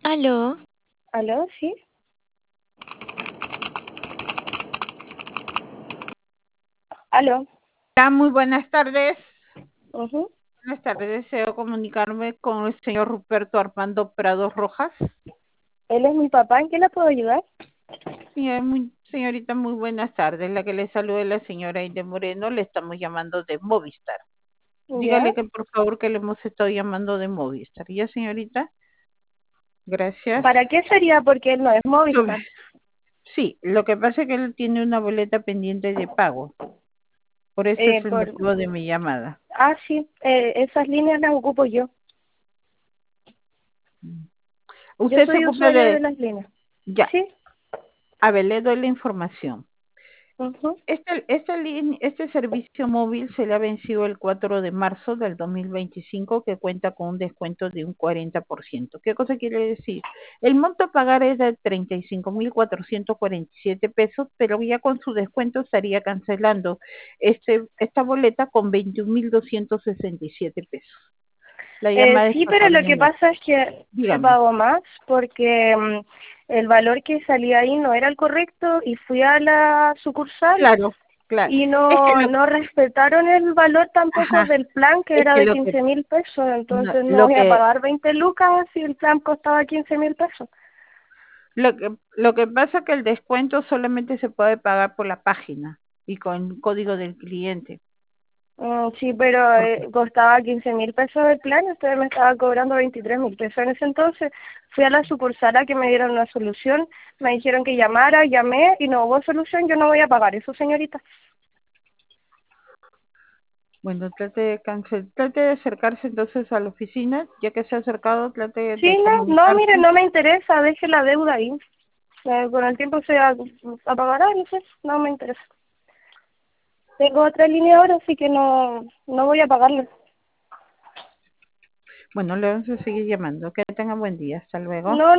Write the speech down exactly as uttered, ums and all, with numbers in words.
Aló, ¿Aló? ¿Sí? ¿Aló? Hola, muy buenas tardes. Ujú. Buenas tardes, deseo comunicarme con el señor Ruperto Armando Prados Rojas. Él es mi papá, ¿en qué le puedo ayudar? Señor- muy- señorita, muy buenas tardes. La que le saluda es la señora Inde Moreno, le estamos llamando de Movistar. ¿Ya? Dígale que por favor que le hemos estado llamando de Movistar. ¿Ya, señorita? Gracias. ¿Para qué sería? Porque él no es Sobre- Movistar. Sí, lo que pasa es que él tiene una boleta pendiente de pago. Por eso Eh, es el por... motivo de mi llamada. Ah, sí, eh, esas líneas las ocupo yo. Yo Usted se soy ocupa usuaria de de... las líneas. Ya, ¿Sí? a ver, le doy la información. Ujú. Este, esta lin- este servicio móvil se le ha vencido el cuatro de marzo del dos mil veinticinco, que cuenta con un descuento de un cuarenta por ciento. ¿Qué cosa quiere decir? El monto a pagar es de treinta y cinco mil cuatrocientos cuarenta y siete pesos, pero ya con su descuento estaría cancelando este, esta boleta con veintiún mil doscientos sesenta y siete pesos. La Eh, llamada es sí, pero para lo que niños. pasa es que se Dígame. pagó más porque mm, el valor que salía ahí no era el correcto y fui a la sucursal Claro, claro. y Es que no, lo, no respetaron el valor tampoco ajá, del plan, que es era que de lo que, quince mil pesos, no, entonces no lo voy a que pagar veinte lucas si el plan costaba quince mil pesos. Lo que, lo que pasa es que el descuento solamente se puede pagar por la página y con código del cliente. Mm, sí, pero Porque, eh, costaba quince mil pesos el plan y ustedes me estaban cobrando veintitrés mil pesos en ese entonces. Fui a la sucursal a que me dieran una solución, me dijeron que llamara, llamé y no hubo solución, yo no voy a pagar eso, señorita. bueno, trate de cancel, trate de acercarse entonces a la oficina, ya que se ha acercado, trate Sí, de no, no, mire, comunicarse. no me interesa, deje la deuda ahí. Eh, con el tiempo se a, apagará, no sé, no me interesa. Tengo otra línea ahora, así que no, no voy a pagarle. Bueno, le vamos a seguir llamando. Que tenga buen día. Hasta luego. No,